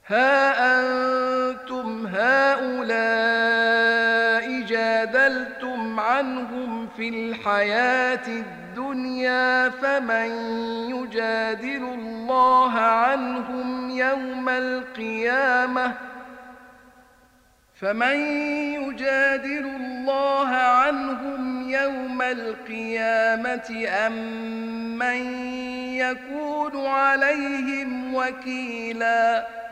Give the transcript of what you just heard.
ها أنتم هؤلاء جادلتم عنهم في الحياة الدنيا فمن يجادل الله عنهم يوم القيامة أم من يكون عليهم وكيلاً